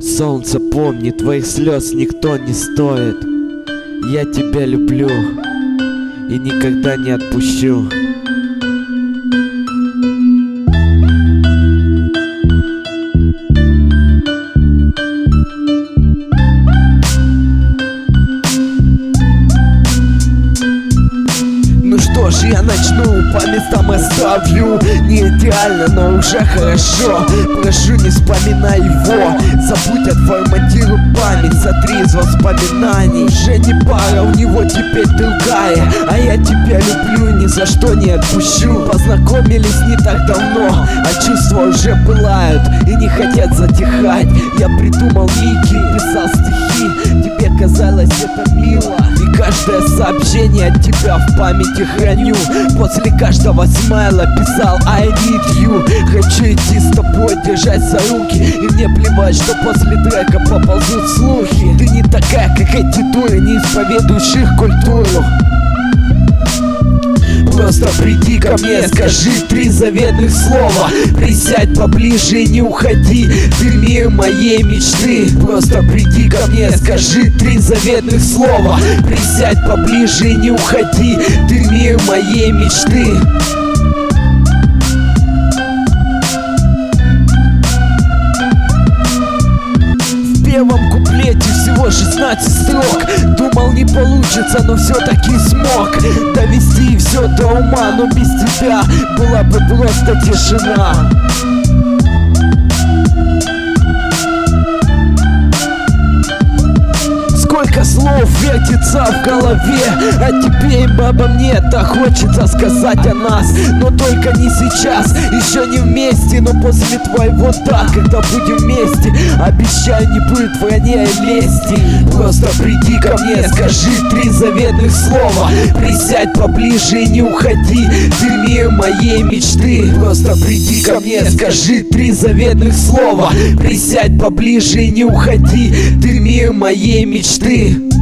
Солнце, помни, твоих слез никто не стоит. Я тебя люблю и никогда не отпущу. Ну что ж, я начну, по местам оставлю. Не идеально, но уже хорошо. Прошу, не вспоминай его. Забудь, отформатируй память, сотри из воспоминаний. Уже не пара, у него теперь другая. А я тебя люблю, ни за что не отпущу. Познакомились не так давно, а чувства уже пылают и не хотят затихать. Я придумал ники, писал стихи. Тебе казалось это мило, и каждое сообщение от тебя в памяти храню. После каждого смайла писал I need you. Хочу идти с тобой, держать за руки, и мне плевать, что после трека поползут слухи. Ты не такая, как эти дуры, не исповедующих культуру. Просто приди ко мне, скажи 3 заветных слова. Присядь поближе и не уходи, ты мир моей мечты. Просто приди ко мне, скажи 3 заветных слова. Присядь поближе и не уходи, ты мир моей мечты. В первом куплете всего 16 строк. Думал, не получится, но все-таки смог довести все до ума. Но без тебя была бы просто тишина. Сколько слов вертится в голове о тебе, и обо мне так хочется сказать о нас. Но только не сейчас, еще не вместе. Но после твоего да, когда будем вместе, обещаю, не будет вранья и лести. Просто приди ко мне, скажи 3 заветных слова. Присядь поближе и не уходи, ты мир моей мечты. Просто приди ко мне, скажи 3 заветных слова. Присядь поближе и не уходи, ты мир моей мечты.